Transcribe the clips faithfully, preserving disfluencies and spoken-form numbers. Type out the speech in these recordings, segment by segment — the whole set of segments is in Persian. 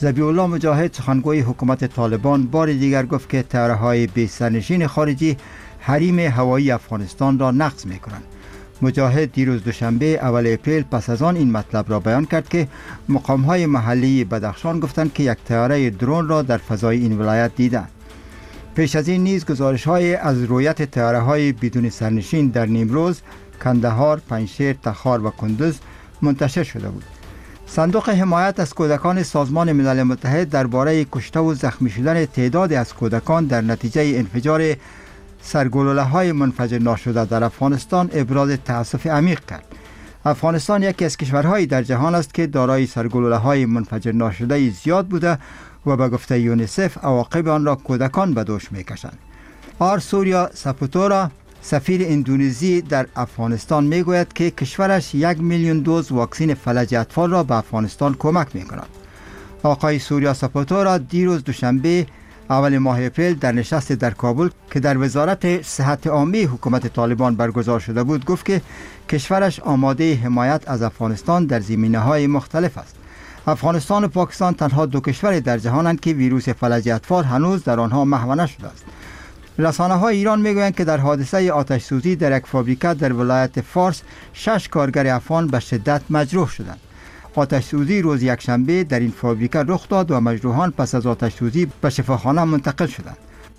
ذبیح الله مجاهد سخنگوی حکومت طالبان بار دیگر گفت که طیاره‌های بی سرنشین خارجی حریم هوایی افغانستان را نقض می‌کنند. مجاهد دیروز دوشنبه اول اپریل پس از آن این مطلب را بیان کرد که مقام‌های محلی بدخشان گفتند که یک طیاره درون را در فضای این ولایت دیدند. پیش از این نیز گزارش‌های از رویت طیاره‌های بدون سرنشین در نیمروز، کندهار، پنجشیر، تخار و کندوز منتشر شده بود. صندوق حمایت از کودکان سازمان ملل متحد درباره کشته و زخمی شدن تعدادی از کودکان در نتیجه انفجار سرگلوله‌های منفجر ناشده در افغانستان ابراز تأسف عمیق کرد. افغانستان یکی از کشورهایی در جهان است که دارای سرگلوله‌های منفجر ناشده زیاد بوده و به گفته یونیسف عواقب آن را کودکان به دوش می‌کشند. آر سوریا سپوتورا سفیر اندونزی در افغانستان میگوید که کشورش یک میلیون دوز واکسن فلج اطفال را به افغانستان کمک می‌کند. آقای سوریا سپوتورا دیروز دوشنبه اول ماه اپریل در نشست در کابل که در وزارت صحت عامه حکومت طالبان برگزار شده بود گفت که کشورش آماده حمایت از افغانستان در زمینه‌های مختلف است. افغانستان و پاکستان تنها دو کشور در جهانند که ویروس فلج اطفال هنوز در آنها محو نشده است. رسانه‌های ایران میگویند که در حادثه آتش سوزی در یک فابریکه در ولایت فارس شش کارگر افغان به شدت مجروح شدند. آتش سوزی روز یکشنبه در این فابریکه رخ داد و مجروحان پس از آتش سوزی به شفاخانه منتقل شدند.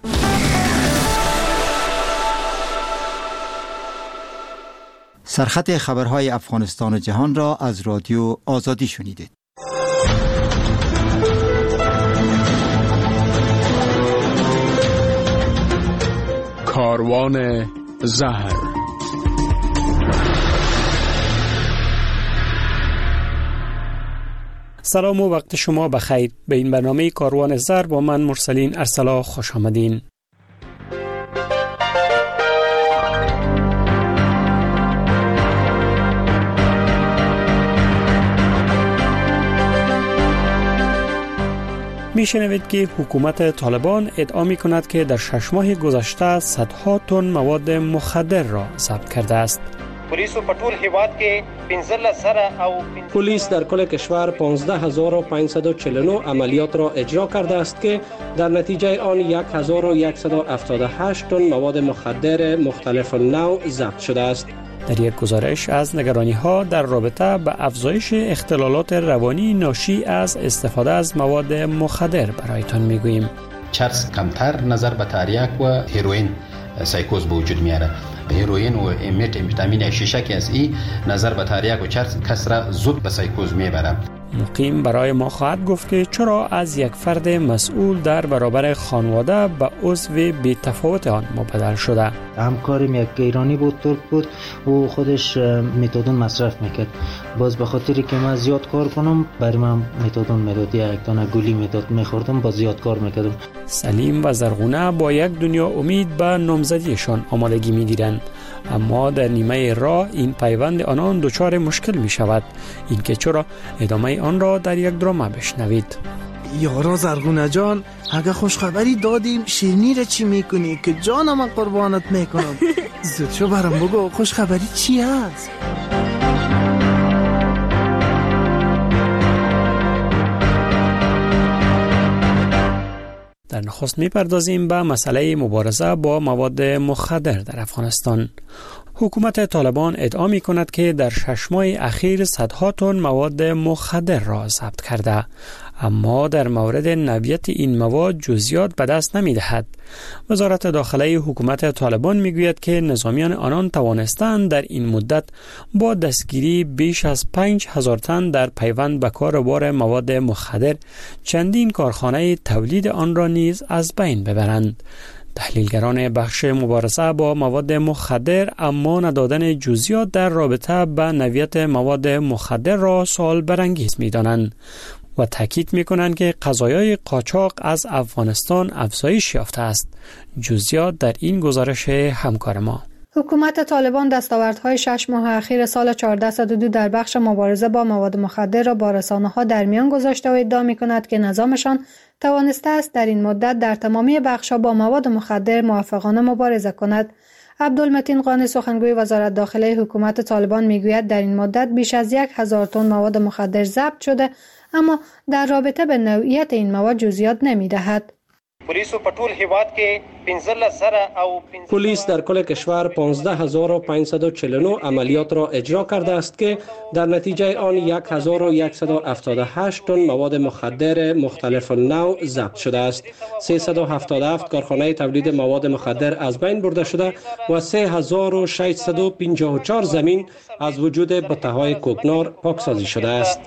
سرخط خبرهای افغانستان و جهان را از رادیو آزادی شنیدید. کاروان زهر. سلام و وقت شما بخیر. به این برنامه کاروان زهر با من مرسلین ارسلا خوش آمدین. میشنوید که حکومت طالبان ادعا می کند که در شش ماه گذشته صدها تن مواد مخدر را ضبط کرده است. پلیس در کل کشور پانزده هزار و پانصد و چهل و نه عملیات را اجرا کرده است که در نتیجه آن یک هزار و صد و هفتاد و هشت تن مواد مخدر مختلف نوع ضبط شده است. در یک گزارش از نگرانی‌ها در رابطه با افزایش اختلالات روانی ناشی از استفاده از مواد مخدر برایتان میگوییم. چرس کمتر نظر به تریاک و هیروئین سایکوز به وجود میاره. هیروئین و ویتامین شیشه که از این نظر به تریاک و چرس کس را زود به سایکوز میبره. مقیم برای ما خواهد گفت که چرا از یک فرد مسئول در برابر خانواده به عضو بی تفاوت آن مبدل شده. همکارم یک ایرانی بود، ترک بود و خودش متادون مصرف میکرد. باز به خاطری که من زیاد کار کنم برای من متادون میداد، یک دانه گولی میداد، میخوردم با زیاد کار میکردم. سلیم و زرغونه با یک دنیا امید به نامزدیشان آمادگی میگیرند، اما در نیمه راه این پیوند آنان دچار مشکل می شود. این که چرا ادامه آن را در یک درامه بشنوید. یارا زرغونه جان، اگه خوشخبری دادیم شیرینی را چی میکنی که جانم من قربانت میکنم؟ زود شو برام بگو خوشخبری چی هست؟ در نخست میپردازیم به مسئله مبارزه با مواد مخدر در افغانستان. حکومت طالبان ادعا می کند که در شش ماه اخیر صدها تن مواد مخدر را ضبط کرده، اما در مورد نوعیت این مواد جزئیات به دست نمی دهد. وزارت داخله حکومت طالبان می گوید که نظامیان آنان توانستند در این مدت با دستگیری بیش از پنج هزار تن در پیوند به کاروبار مواد مخدر چندین کارخانه تولید آن را نیز از بین ببرند. تحلیلگران بخش مبارزه با مواد مخدر اما ندادن جزئیات در رابطه با نوعیت مواد مخدر را سوال برانگیز می‌دانند و تاکید می‌کنند که قضایای قاچاق از افغانستان افزایش یافته است. جزئیات در این گزارش همکار ما. حکومت طالبان دستاوردهای شش ماه اخیر سال چهارده صد و دو در بخش مبارزه با مواد مخدر را با رسانه‌ها در میان گذاشته و ادعا می‌کند که نظامشان توانسته است در این مدت در تمامی بخش‌ها با مواد مخدر موفقانه مبارزه کند. عبدالمتین قانی سخنگوی وزارت داخله حکومت طالبان میگوید در این مدت بیش از یک هزار تن مواد مخدر ضبط شده، اما در رابطه به نوعیت این مواد جزئیات نمی‌دهد. پلیس در کل کشور پانزده هزار و پانصد و چهل و نه عملیات را اجرا کرده است که در نتیجه آن یک هزار و صد و هفتاد و هشت تن مواد مخدر مختلف النوع ضبط شده است. سیصد و هفتاد و هفت کارخانه تولید مواد مخدر از بین برده شده و سه هزار و ششصد و پنجاه و چهار زمین از وجود بته‌های کوکنار پاکسازی شده است.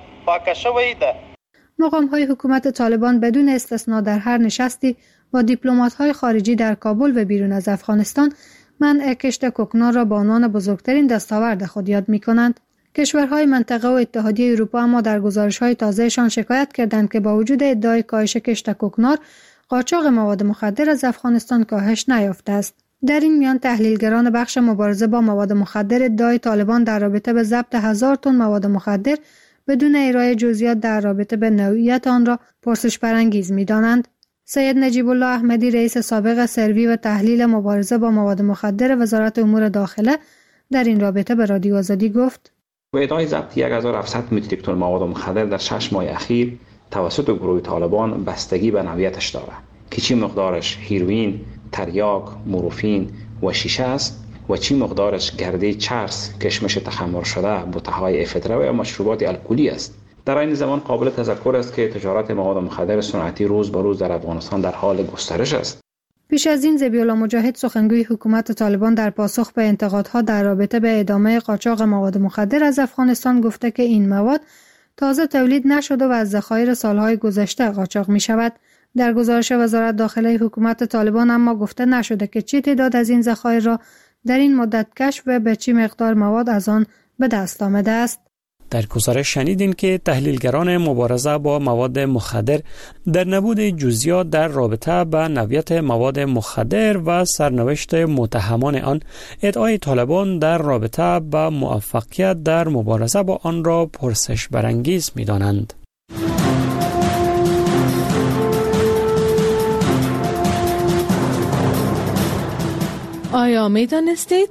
مقام‌های حکومت طالبان بدون استثنا در هر نشستی با دیپلمات‌های خارجی در کابل و بیرون از افغانستان منع کشت کوکنار را به عنوان بزرگترین دستاورد خود یاد می‌کنند. کشورهای منطقه و اتحادیه اروپا اما در گزارش‌های تازه‌شان شکایت کردند که با وجود ادعای کاهش کشت کوکنار، قاچاق مواد مخدر از افغانستان کاهش نیافته است. در این میان تحلیلگران بخش مبارزه با مواد مخدر ادعای طالبان در رابطه به ضبط هزار تن مواد مخدر بدون ارائه جزئیات در رابطه به نوعیت آن را پرسش برانگیز می‌دانند. سید نجیب الله احمدی رئیس سابق سروی و تحلیل مبارزه با مواد مخدر وزارت امور داخله در این رابطه به رادیو آزادی گفت: با ادعای ضبط یک هزار و هفتصد متریک تن مواد مخدر در شش ماه اخیر توسط گروه طالبان بستگی به نوعیتش دارد که چی مقدارش هیروئین، تریاک، مورفین و شیشه است و چی مقدارش گرده چرس، کشمش تخمر شده، بوته‌های افیدرا و مشروبات الکلی است. در این زمان قابل تذکر است که تجارت مواد مخدر صنعتی روز به روز در افغانستان در حال گسترش است. پیش از این ذبیح الله مجاهد سخنگوی حکومت طالبان در پاسخ به انتقادها در رابطه به ادامه قاچاق مواد مخدر از افغانستان گفته که این مواد تازه تولید نشده و از ذخایر سالهای گذشته قاچاق می شود. در گزارش وزارت داخله حکومت طالبان اما گفته نشده که چه تعداد از این ذخایر را در این مدت کشف و به چه مقدار مواد از آن به دست آمده است. در گزارش شنیدین که تحلیلگران مبارزه با مواد مخدر در نبود جزئیات در رابطه با نوعیت مواد مخدر و سرنوشت متهمان آن، ادعای طالبان در رابطه با موفقیت در مبارزه با آن را پرسش برانگیز می‌دانند. آیا می دانستید؟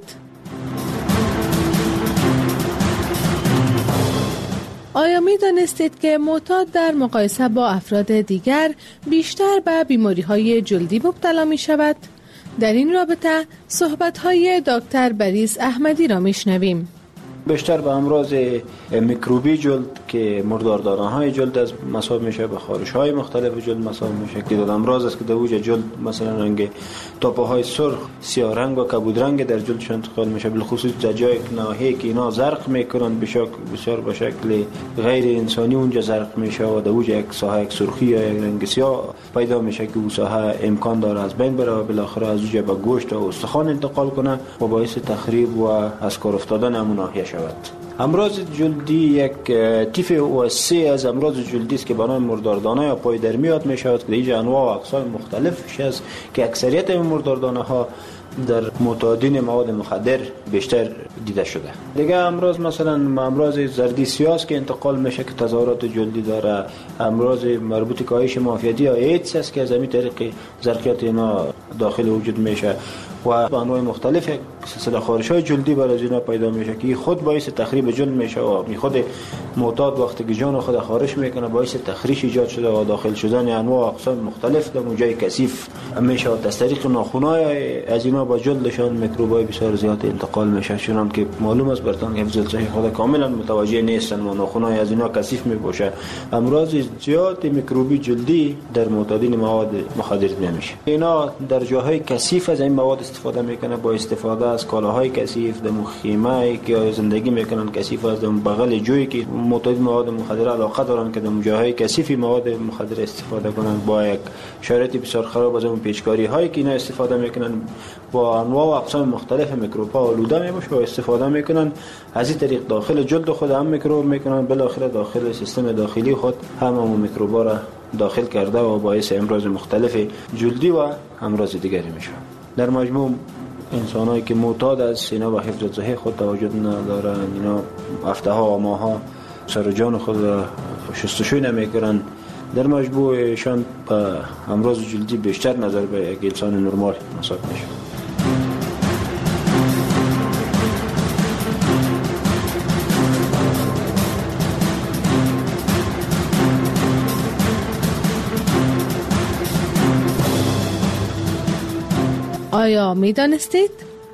آیا می دانستید که معتاد در مقایسه با افراد دیگر بیشتر به بیماری‌های جلدی مبتلا می شود؟ در این رابطه صحبت‌های دکتر بریز احمدی را می شنویم. بیشتر به امراض میکروبی جلد که مرداردانه‌های جلد از مصاب میشه، به خارش‌های مختلف جلد مصاب میشه که دو امراض است که در وجه جلد مثلا رنگ تاپه‌های سرخ، سیاه رنگ و کبود رنگ در جلدشون انتقال میشه، بالخصوص در جای ناحیه‌ای که اینا زرق میکنن بسیار بسیار به شکل غیر انسانی اونجا زرق میشه و در وجه یک ساحه یک سرخی یا یک رنگ سیاه پیدا میشه که اون ساحه امکان داره از بین بره و بالاخره از اونجا به گوشت و استخوان انتقال کنه و باعث تخریب و از کار افتادن همون ناحیه شود. امراض جلدی یک تیف وسیع از امراض جلدی است که به نام مرداردانه یا پای در میاد می شود که اینجا انواع و اقسام مختلفش است که اکثریت این مرداردانه ها در معتادین مواد مخدر بیشتر دیده شده. دیگه امراض مثلا امراض زردی سیاه که انتقال میشه که تظاهرات جلدی داره، امراض مربوط کاهش معافیتی یا ایدز است که از همین طریق زرقیت اینا داخل وجود میشه و انواع مختلف سلسله خارش‌های جلدی برای از اینا پیدا میشه که خود باعث تخریب جلد میشه و می خود معتاد وقتی که جان خود خارش میکنه باعث تخریش ایجاد شده و داخل شدن انواع اقسام مختلف در جای کثیف میشه و از طریق ناخن‌های از اینا با جلدشان میکروبای بسیار زیاد انتقال میشه، چون که معلوم است برتان که حفظ صحی خود کاملا متوجه نیستن و ناخن‌های از اینا کثیف میباشه. امراض زیاد میکروبی جلدی در معتادین مواد مخدر نمیشه. اینا در جاهای کثیف از این مواد استفاده میکنه با استفاده از کالاهای کثیف، در مخیمه که زندگی میکنن کثیف، از بغل جویی که معتاد مواد مخدر علاقه دارن که در جاهای کثیفی مواد مخدر استفاده کنن با یک شرایط بسیار خراب از اون پیچکاری هایی که اینا استفاده میکنن با انواع و اقسام مختلف میکروب ها آلوده میشه و استفاده میکنن. از این طریق داخل جلد خود هم میکروب میکنن، بالاخره داخل سیستم داخلی خود هم اون میکروب ها را داخل کرده و باعث امراض مختلف جلدی و امراض دیگری میشه. در مجموع انسانایی که معتاد از اینا و حفظ صحی خود تواجد ندارن، اینا هفته ها و ماه ها سر و جان خود شستشوی نمیکنن، در مجموعشان به امراض جلدی بیشتر نظر به یک انسان نرمال حساب میشه. آیا می دانستید؟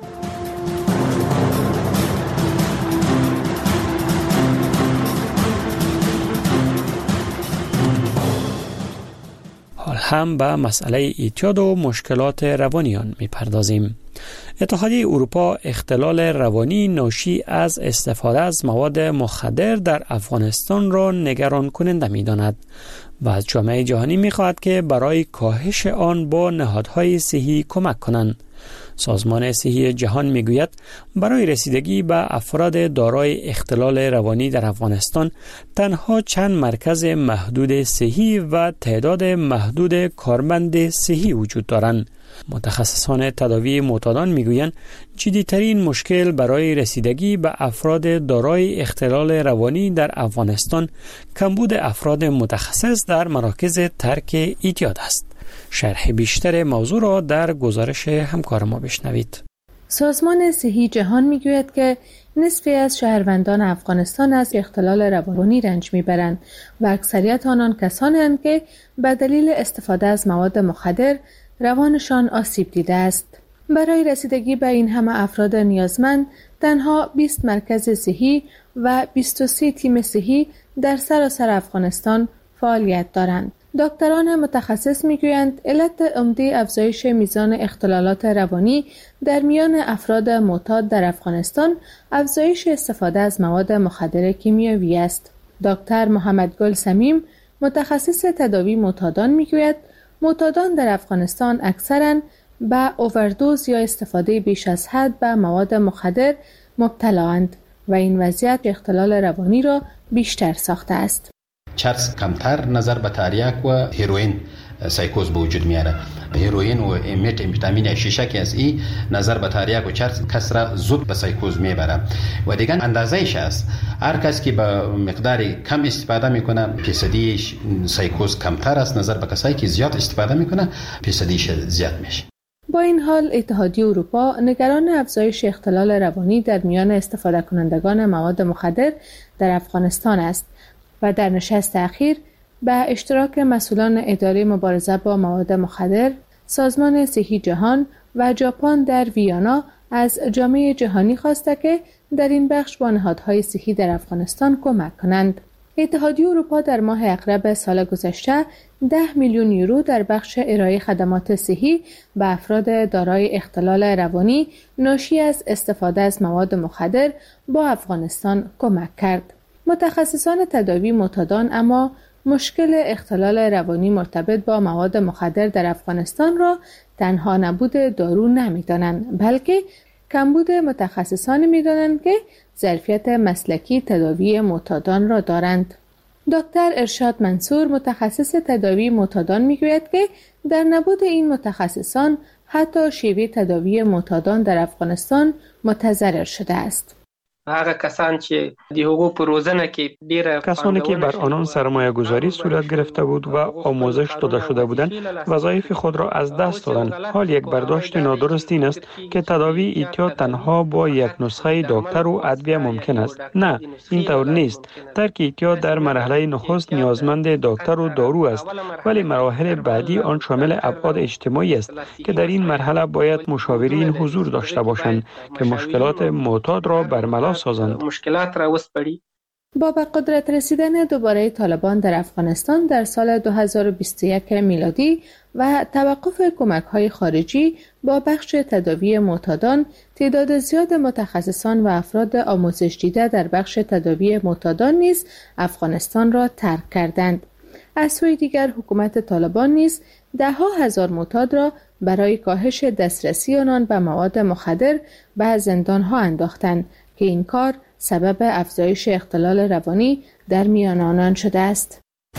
حال هم به مسئله اعتیاد و مشکلات روانیان می پردازیم. اتحادیه اروپا اختلال روانی ناشی از استفاده از مواد مخدر در افغانستان را نگران کننده می داند و از جامعه جهانی می خواهد که برای کاهش آن با نهادهای صحی کمک کنند. سازمان صحی جهان می گوید برای رسیدگی به افراد دارای اختلال روانی در افغانستان تنها چند مرکز محدود صحی و تعداد محدود کارمند صحی وجود دارند. متخصصان تداوی معتادان میگویند جدی‌ترین مشکل برای رسیدگی به افراد دارای اختلال روانی در افغانستان کمبود افراد متخصص در مراکز ترک اعتیاد است. شرح بیشتر موضوع را در گزارش همکار ما بشنوید. سازمان صحی جهان میگوید که نصفی از شهروندان افغانستان از اختلال روانی رنج میبرند و اکثریت آنان کسانی هستند که به دلیل استفاده از مواد مخدر روانشان آسیب دیده است. برای رسیدگی به این همه افراد نیازمند تنها بیست مرکز صحی و بیست و سه تیم صحی در سراسر افغانستان فعالیت دارند. دکتران متخصص میگویند علت عمده افزایش میزان اختلالات روانی در میان افراد معتاد در افغانستان افزایش استفاده از مواد مخدر کیمیایی است. دکتر محمد گل سمیم متخصص تداوی معتادان میگوید معتادان در افغانستان اکثراً به اووردوز یا استفاده بیش از حد به مواد مخدر مبتلااند و این وضعیت اختلال روانی را بیشتر ساخته است. چرس کمتر نظر به تریاک و هیروئین سایکوز به وجود میاره. هیروئین و مت امفetamin شیشه از این نظر به تریاک و چرس کس را زود به سایکوز میبره و دیگه اندازه‌اش است. هر کس که به مقدار کم استفاده میکنه فیصدیش سایکوز کمتر است، نظر به کسایی که زیاد استفاده میکنه فیصدیش زیاد میشه. با این حال اتحادیه اروپا نگران افزایش اختلال روانی در میان استفاده کنندگان مواد مخدر در افغانستان است و در نشست اخیر به اشتراک مسئولان اداره مبارزه با مواد مخدر، سازمان صحی جهان و ژاپن در ویانا از جامعه جهانی خواسته که در این بخش با نهادهای صحی در افغانستان کمک کنند. اتحادیه اروپا در ماه اغرب سال گذشته ده میلیون یورو در بخش ارائه خدمات صحی به افراد دارای اختلال روانی ناشی از استفاده از مواد مخدر با افغانستان کمک کرد. متخصصان تداوی معتادان اما مشکل اختلال روانی مرتبط با مواد مخدر در افغانستان را تنها نبود دارو نمی‌دانند، بلکه کمبود متخصصان می‌دانند که ظرفیت مسلکی تداوی معتادان را دارند. دکتر ارشاد منصور متخصص تداوی معتادان می‌گوید که در نبود این متخصصان حتی شیوه تداوی معتادان در افغانستان متضرر شده است. هغه کسان چې د حقوق په روزنه کې ډیره کسانی که بر آنان سرمایه گذاری صورت گرفته بود و آموزش داده شده بودند وظایف خود را از دست دادند. حال یک برداشت نادرست این است که تداوی اعتیاد تنها با یک نسخه دکتر و ادویه ممکن است. نه، این طور نیست. ترک اعتیاد در مرحله نخست نیازمند دکتر و دارو است، ولی مراحل بعدی آن شامل ابعاد اجتماعی است که در این مرحله باید مشاورین حضور داشته باشند که مشکلات معتاد را برملا سازند. مشکلات را وسپړي. با به قدرت رسیدن دوباره طالبان در افغانستان در سال دو هزار و بیست و یک میلادی و توقف کمک‌های خارجی با بخش تداوی معتادان، تعداد زیاد متخصصان و افراد آموزش دیده در بخش تداوی معتادان نیز افغانستان را ترک کردند. از سوی دیگر حکومت طالبان نیز ده ها هزار معتاد را برای کاهش دسترسی آنان به مواد مخدر به زندان‌ها انداختند که این کار سبب افزایش اختلال روانی در میان آنان شده است.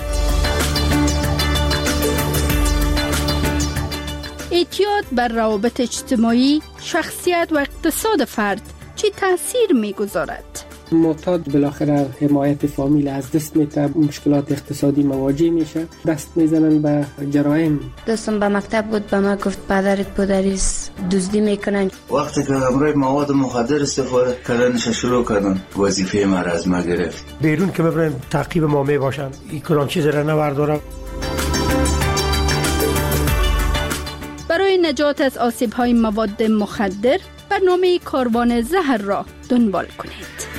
اعتیاد بر روابط اجتماعی، شخصیت و اقتصاد فرد چه تأثیر می‌گذارد؟ معتاد بالاخره حمایت فامیل از دست میده، مشکلات اقتصادی مواجه میشه، دست میزنن به جرایم. دوستم به مکتب بود، به ما گفت پدرت پدریس دزدی میکنن. وقتی که امروی مواد مخدر استفاده کردنش شروع کردن، وظیفه ما را از ما گرفت. بیرون که ببرن تعقیب ما میباشن، این کدام چیز را نوردارم. برای نجات از آسیب‌های مواد مخدر برنامه کاروان زهر را دنبال کنید.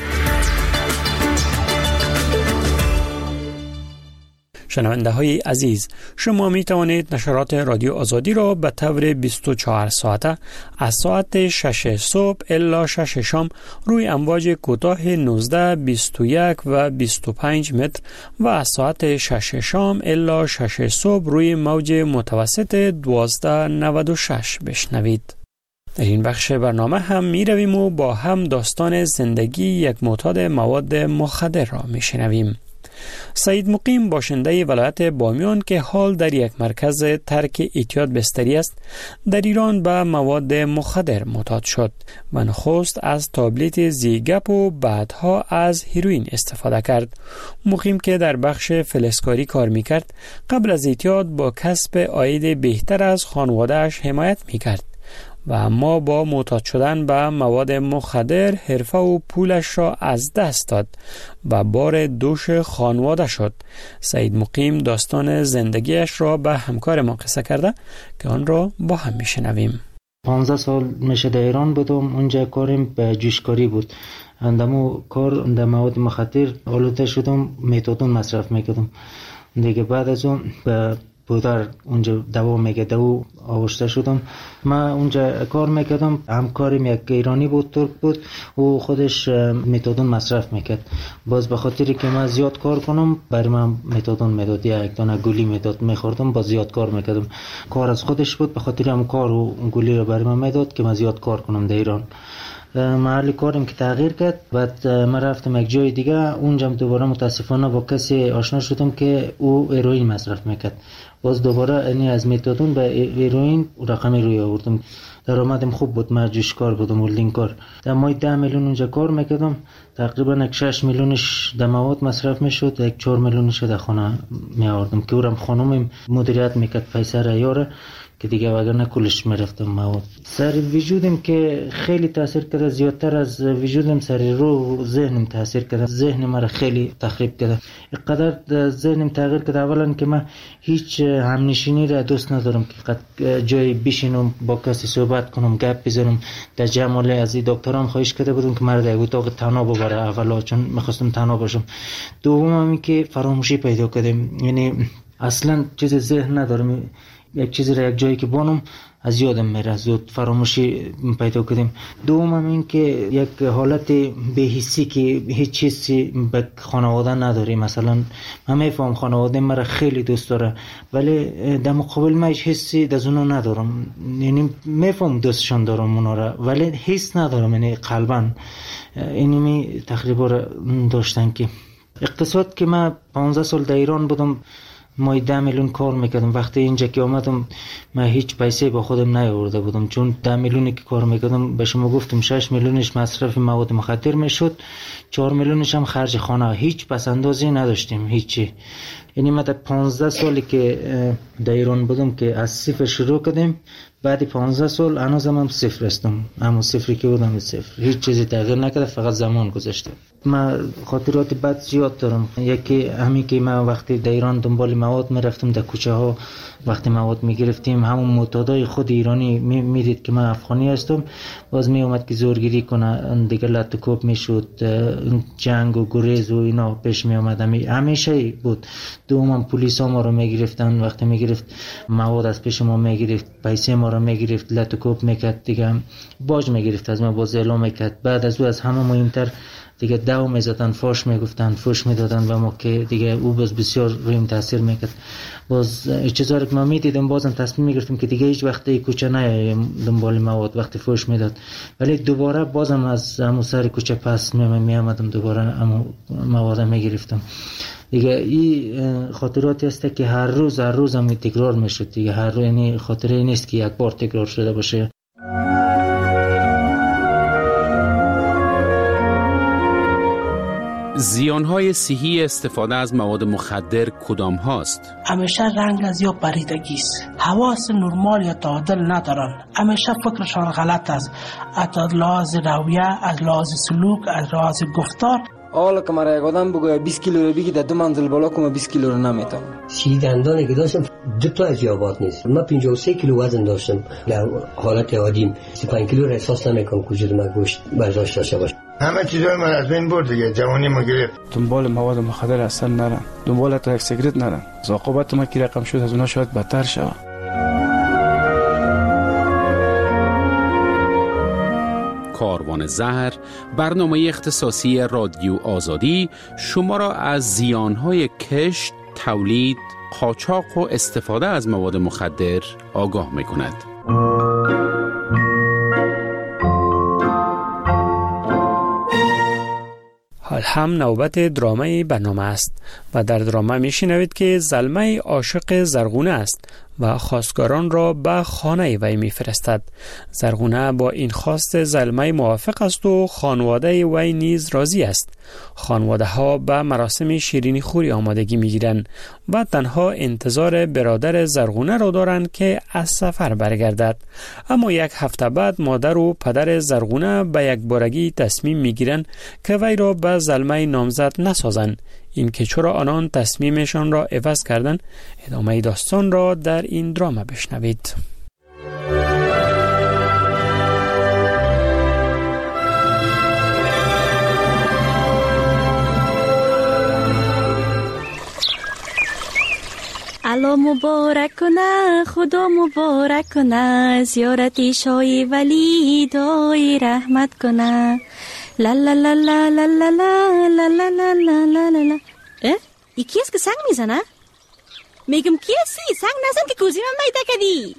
شنونده های عزیز، شما می توانید نشرات رادیو آزادی را به طور بیست و چهار ساعته از ساعت شش صبح الی شش شام روی امواج کوتاه نوزده، بیست و یک و بیست و پنج متر و از ساعت شش شام الی شش صبح روی موج متوسط دوازده نود و شش بشنوید. در این بخش برنامه هم می رویم و با هم داستان زندگی یک معتاد مواد مخدر را می شنویم. سعید مقیم باشنده ولایت بامیان که حال در یک مرکز ترک اعتیاد بستری است، در ایران به مواد مخدر معتاد شد و نخست از تابلت زیگپ و بعدها از هیروئین استفاده کرد. مقیم که در بخش فلزکاری کار میکرد، قبل از اعتیاد با کسب عاید بهتر از خانواده‌اش حمایت میکرد و اما با معتاد شدن به مواد مخدر حرفه و پولش را از دست داد و بار دوش خانواده شد. سعید مقیم داستان زندگیش را به همکار ما قصه کرده که آن را با هم میشنویم. پانزده سال میشه در ایران بودم. اونجا کارم به جوشکاری بود. اندامو کار در مواد مخدر آلوده شدم، متادون مصرف میکردم. دیگه بعد از اون به پودر اونجا دوا میگه دو آورده شدم. من اونجا کار میکردم. همکارم یک ایرانی بود، ترک بود و خودش متادون مصرف میکرد. باز به خاطری که من زیاد کار کنم برای من متادون میداد، یک دانه گولی میداد، میخوردم، باز زیاد کار میکردم. کار از خودش بود، به خاطر هم کار و گولی رو برای من میداد که من زیاد کار کنم در ایران. محل کارم که تغییر کرد، بعد من رفتم یک جای دیگه. اونجا دوباره متاسفانه با کسی آشنا شدم که او هیروئین مصرف میکرد. باز دوباره یعنی از متادون به هیروئین رقمی روی آوردم. درآمدم خوب بود، من جوشکار بودم، هولدینگ کار. در ماه ده میلیون اونجا کار میکردم. تقریبا یک شش میلیونش در مواد مصرف میشد، یک چهار میلیونش در خانه می آوردم که اورم خانومم مدیریت میکرد پیسه را یاره که دیگه وگرنه کلش میرفتم مواد. سر وجودم که خیلی تاثیر کرده، زیادتر از وجودم سر رو ذهنم تاثیر کرده. ذهن مرا خیلی تخریب کرده. اینقدر ذهنم تغییر کرده اولا که من هیچ همنشینی را دوست ندارم که جای بشینم با کسی صحبت کنم، گپ بزنم. در جمله از دکترام خواهش کرده بودم که مرا در اتاق تنها ببره اولا، چون می‌خواستم تنها باشم. دوم این که فراموشی پیدا کردم، یعنی اصلا چیز ذهن ندارم. یک چیزی را یک جایی که بانم از یادم میره، زود فراموشی پیدا کردیم. دوم این که یک حالت بی‌حسی که هیچ چیزی به خانواده نداری. مثلا من میفهم خانواده مرا خیلی دوست داره ولی در مقابل من هیچ حسی از اونو ندارم. یعنی میفهم دوستشان دارم اونا را ولی حس ندارم، یعنی قلبا. اینی می تقریبا داشتن که اقتصاد که من پانزده سال در ایران بودم، مای ده میلیون کار میکردم. وقتی اینجا که آمدم من هیچ پیسه با خودم نیاورده بودم، چون ده میلیونی که کار میکردم به شما گفتم شش میلیونش مصرف مواد مخدر میشد، چهار میلیونش هم خرج خانه. هیچ پس اندازی نداشتیم، هیچی. یعنی من در پانزده سالی که در ایران بودم که از صفر شروع کردیم، بعد پانزده سال هنوزم هم صفر هستم، همون صفری که بودم صفر. هیچ چیزی تغییر نکرده، فقط زمان گذشته. من خاطرات بد زیاد دارم. یکی همین که من وقتی در ایران دنبال مواد میرفتم در کوچه ها، وقتی مواد میگرفتیم همون معتادای خود ایرانی میدید که من افغانی هستم، باز می اومد که زورگیری کنه، دیگه لط و کوب میشد، جنگ و گریز و اینا پیش می اومد. همیشه بود. دوم پلیس ها ما رو میگرفتن، وقتی میگرفت مواد از پیش ما میگرفت، پیسه ما رو میگرفت، لط و کوب میکرد، دیگه باج میگرفت از ما، باز اعلام میکرد. بعد از او از همه مهمتر دیگه دو میزدن، فاش میگفتن، فوش میدادن و ما که دیگه او باز بسیار رویم تاثیر میکرد. باز چیزا رو که ما میدیدم بازم تصمیم میگرفتم که دیگه هیچ وقتی کوچه نیایم دنبال مواد. وقتی فوش میداد ولی دوباره بازم از همون سر کوچه پس میامدم، دوباره همون مواد میگرفتم. دیگه این خاطراتی است که هر روز هر روز هم تکرار میشد دیگه. هر روز، یعنی خاطره نیست که یک بار تکرار شده باشه. زیانهای صحی استفاده از مواد مخدر کدام هاست؟ همیشه رنگ از یا پریدگی است، حواس نرمال یا تعادل ندارن، همیشه فکرشان غلط است، از لحاظ رویه، از لحاظ سلوک، از لحاظ گفتار. حالا که مرا یک آدم بگوید بیست کیلو رو بگی در دو منزل بالا کنم بیست کیلو رو نمیتونم. سی دندانی که داشتم دو تا از یابات نیست. من پنجاه و سه کیلو وزن داشتم در حالت عادیم. سی و پنج کیلو را احساس نمیکنم که وجود من گوشت برداشت داشته باشه. همه چیزای من از بین برد دیگه، جوانی ما گرفت. دنبال مواد مخدر اصلا نرن، دنبال تا یک سیگرت نرن. عاقبت ما کی رقم شد از اونها شاید بدتر شود. کاروان زهر، برنامه اختصاصی رادیو آزادی شما را از زیانهای کشت، تولید، قاچاق و استفاده از مواد مخدر آگاه می‌کند. حال هم نوبت درامه برنامه است و در درامه میشنوید که زلمه عاشق زرغونه است و خواستگاران را به خانه وی میفرستد. زرغونه با این خواست زلمه موافق است و خانواده وی نیز راضی است. خانواده ها به مراسم شیرینی خوری آمادگی میگیرند و تنها انتظار برادر زرغونه را دارند که از سفر برگردد. اما یک هفته بعد مادر و پدر زرغونه به یک بارگی تصمیم میگیرند که وی را به زلمه نامزد نسازند. این که چرا آنان تصمیمشان را عوض کردند، ادامه داستان را در این درام بشنوید. الله مبارک کنه، خدا مبارک کنه، زیارت شای ولی دای رحمت کنه. لا لا لا لا لا لا لا لا لا لا لا لا لا. اه؟ ای کی است که سنگ میزنه؟ میگم کی هستی؟ سنگ نزن که گوزی من میده کدی.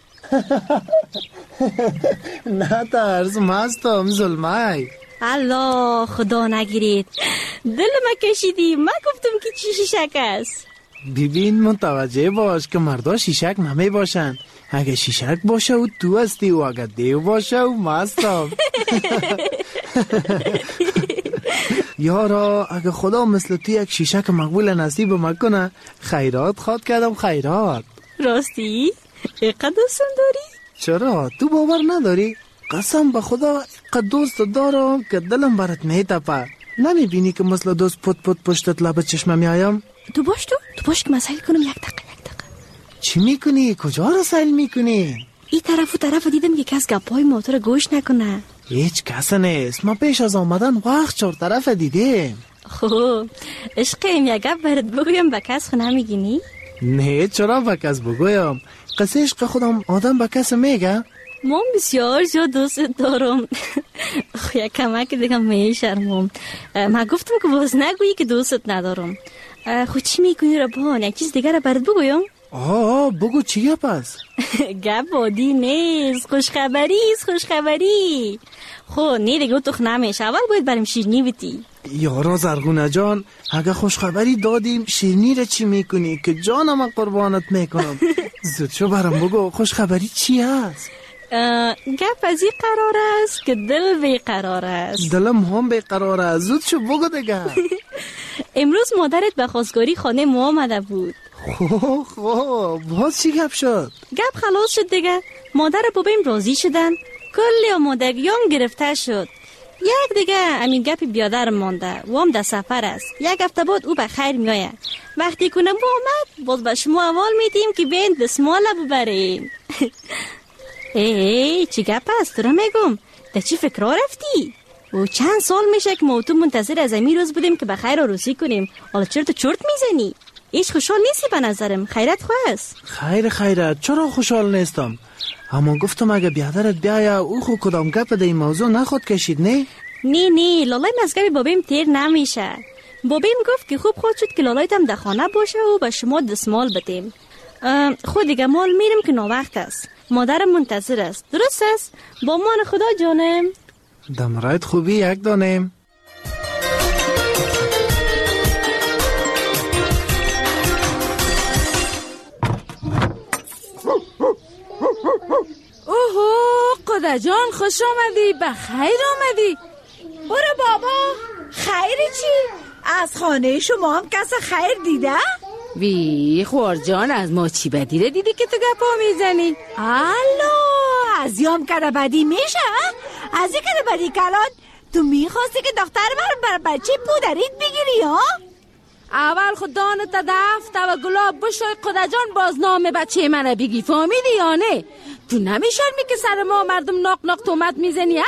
نه ترس، مستم ظلمه. الله خدا نگیرید، دل ما کشیدی. من گفتم که چی شیشک است. ببین متوجه باش که مردا شیشک نمی باشن. اگه شیشک باشه و تو هستی و اگه دیو باشه و مستم. یارا اگه خدا مثل تو یک شیشک مقبول نصیب مکنه، خیرات خواد کردم خیرات. راستی؟ اقدر دوستم داری؟ چرا؟ تو باور نداری؟ قسم به خدا اقدر دوست دارم که دلم برات میتپه. نمی بینی که مثل دوست پت پت پشتت لب چشمه میایم؟ تو باش تو؟ تو باش که مسائل کنم یک دقیقه یک دقیقه. چی میکنی؟ کجا رسائل میکنی؟ این طرف و طرف دیدم که کس گپای موتور گوش نکنه. هیچ کس نیست. ما پیش از آمدن وقت چهار طرف دیدیم. خوب عشقیم یک گپ برات بگویم به کس خو نمیگینی؟ نه چرا به کس بگویم؟ قصه عشق خودم آدم به کس میگه؟ من بسیار زیاد دوست دارم. خو یک کمک دیگه میشرمم. من گفتم که باز نگویی که دوستت ندارم. خو چی میکنی ربان؟ یک چیز دیگه را برات بگویم؟ آه بگو چیه پس؟ گپ بادی نیست، خوشخبری است. خوشخبری خو نه دیگه تو نمیشه. اول باید بریم شیرینی بیتی. یارا زرغونه جان اگه خوشخبری دادیم شیرینی را چی میکنی که جانم قربانت میکنم؟ زود شو برام بگو خوشخبری چی هست؟ گپ از این قرار است که دل بیقرار است. دلم هم بیقرار است. زود شو بگو دیگه. امروز مادرت به خواستگاری خانه ما آمده بود. خو خو باز چی گپ شد؟ گپ خلاص شد دیگه. مادر بابیم راضی شدن، کلی آمادگیام گرفته شد. یک دیگه همین گپ بیادر مانده و هم در سفر است. یک هفته بعد او به خیر میآید. وقتی کنم با آمد باز به شما اول میدیم که بین دستمال ببرین. ای چی گپ است؟ تو را میگم در چی فکر رفتی؟ و چند سال میشه که ما تو منتظر از این روز بودیم که به خیر عروسی کنیم. حالا چرا تو چرت میزنی؟ ایش خوشحال نیستی به نظرم. خیرت خواست. خیر خیرت چرا خوشحال نیستم؟ اما گفتم اگه بیادرت بیایه او خو کدام گپ در این موضوع نخود کشید نه؟ نه نه لالای مزگب بابیم تیر نمیشه. بابیم گفت که خوب خود شد که لالایتم در خانه باشه و به شما دستمال بدیم. خود دیگه مال میرم که ناوقت است. مادرم منتظر است. درست است؟ با مان خدا جانم. دمرایت خوبی یک دانم. اوهو قدر جان خوش آمدی. بخیر آمدی. برو بابا. خیر چی؟ از خانه شما هم کس خیر دیده؟ وی خوار جان از ما چی بدی رو دیدی که تو گپا میزنی؟ الو از یام کده بدی میشه؟ از این کده بدی کلان تو میخواستی که دختر بر بر بچه پودریت بگیری ها؟ اول خودانو تا دفت و گلاب بشوی قدا جان باز نام بچه من بگی، فهمیدی یا نه؟ تو نمیشرمی که سر ما مردم ناق ناق تومت میزنی ها؟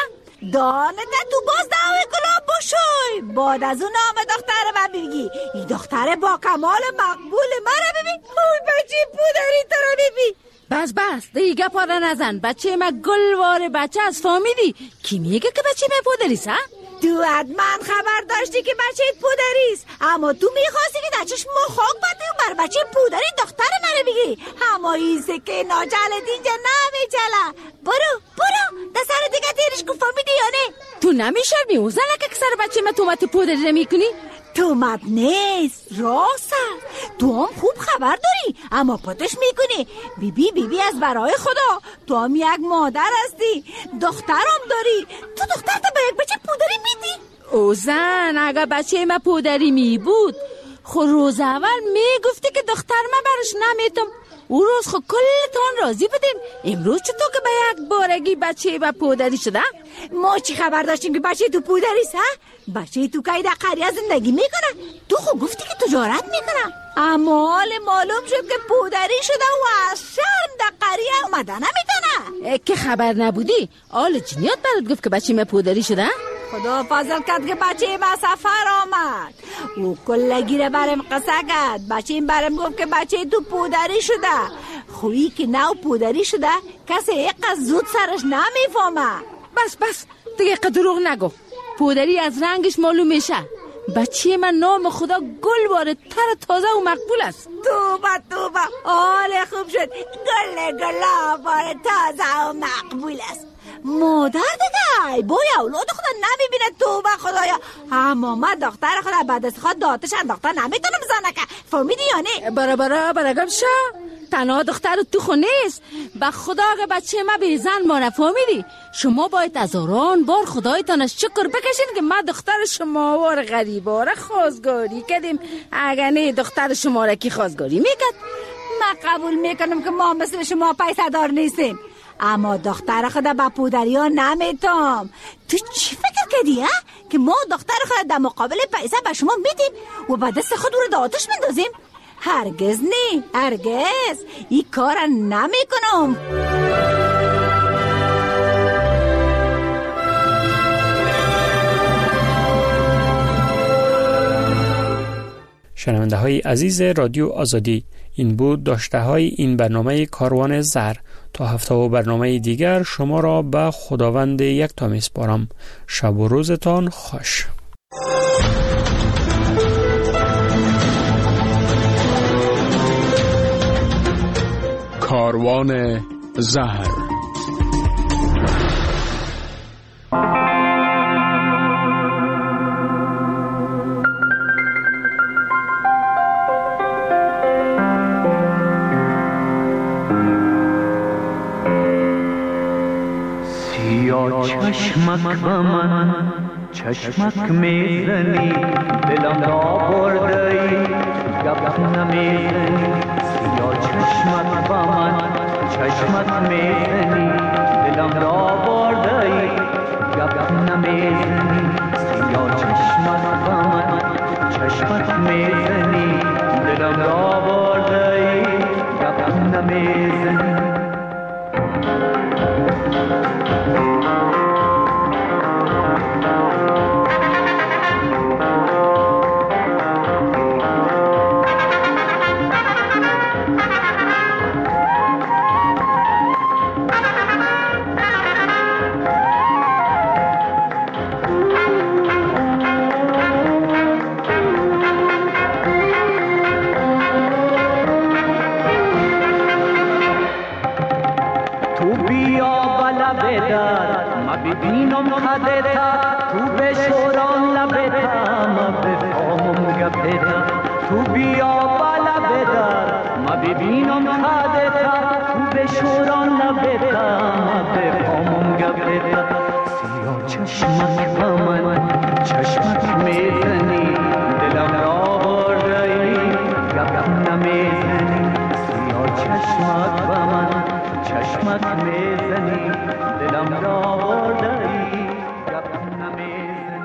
دانته تو باز دعوی گلاب بشوی بعد از اون نام دختر من بگی. این دختر با کمال مقبول مرا ببین. اون بچه پودری تو رو ببین. بس بس دیگه پاره نزن. بچه من گلوار بچه از، فهمیدی؟ کی میگه که بچه من پودریست ها؟ تو حتما خبر داشتی که بچه پودریست، اما تو میخواستی که در چشم خاک بدی و بر بچه پودری دختر منو بگی. اما این سکه ناجلت اینجا نمیچله. برو برو در سر دیگه تیرش کن، فهمیدی یا نه؟ تو نمیشرمی او زنکه که سر بچه من تومت پودری نمیکنی؟ تومت نیست، راست است. تو هم خوب خبر داری اما پتش میکنی. بیبی بیبی از برای خدا، تو هم یک مادر هستی، دخترم داری. تو دخترت به یک بچه پودری میدی؟ او زن اگر بچه من پودری می بود خود روز اول میگفتی که دختر من برش نمیتم. او روز خود کلتان راضی بدین. امروز چطور که به یک بارگی بچه با پودری شده؟ ما چی خبر داشتیم که بچه تو پودریست ها؟ بچه تو که در قریه زندگی میکنه. تو خود گفتی که تجارت میکنه، اما حال معلوم شد که پودری شده و از شرم در قریه اومده نمیتونه. که خبر نبودی؟ آل جنیات برات گفت که بچه من پودری شده؟ خدا فضل کرد که بچه ما سفر آمد. او کلگی رو برم قصه کرد. بچه این برم گفت که بچه تو پودری شده. خویی که نو پودری شده کسی یک زود سرش نمیفهمه. بس بس دیگه دروغ نگو. پودری از رنگش معلوم میشه. بچه من نام خدا گل باره تر تازه و مقبول است. توبه توبه، حال خوب شد. گل گلا باره تازه و مقبول است. مادر دیگه بای اولاد خدا نمیبینه. توبه خدایا. اما من دختر خدا بعد از خود داتش انداخته نمیتونم بزنه که، فهمیدی یا نه؟ برا برا برگم شا تنها دختر تو خونه نیست. به خدا که بچه ما به زن مانه، فهمیدی؟ شما باید از آران بار خدایتان شکر بکشین که ما دختر شما وار غریباره خواستگاری کردیم. اگر نه دختر شما را کی خواستگاری میکرد؟ من قبول میکنم که ما مثل شما پیسه دار نیستیم، اما دختر خدا با پودری ها نمیتم. تو چی فکر کردی ها؟ که ما دختر خدا در مقابل پیسه به شما میدیم و با دست خود رو آتش مندازیم؟ هرگز نه، هرگز. این کار نمیکنم. شنونده های عزیز رادیو آزادی، این بود داشته های این برنامه کاروان زر. تا هفته و برنامه دیگر شما را به خداوند یکتا میسپارم. شب و روزتان خوش. کاروان زهر. سیاه چشمک به من چشمک میزنی، دلم را بردهی گپ نمیزنی. سیاه چشمک به من چشمک میزنی، دلم را بردهی گپ نمیزنی. سیاه چشمک به من چشمک میزنی، دلم را بردهی گپ نمیزنی. ببینم خدتا تو به شوران لبتا، ما بفهمم گپتا. تو بیا بالا بدار ما ببینم خدتا تو به شوران لبتا، ما بفهمم گپتا. سیاه چشمک